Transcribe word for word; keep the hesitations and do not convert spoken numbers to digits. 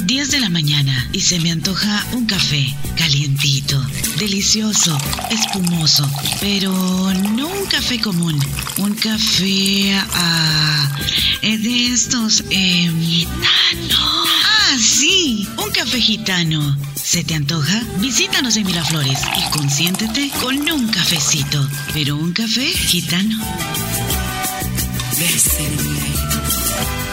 diez de la mañana y se me antoja un café calientito, delicioso, espumoso, pero no un café común, un café ah, eh, de estos eh, gitano. Ah, sí, un café gitano. ¿Se te antoja? Visítanos en Miraflores y consiéntete con un cafecito, pero un café gitano. Destiny.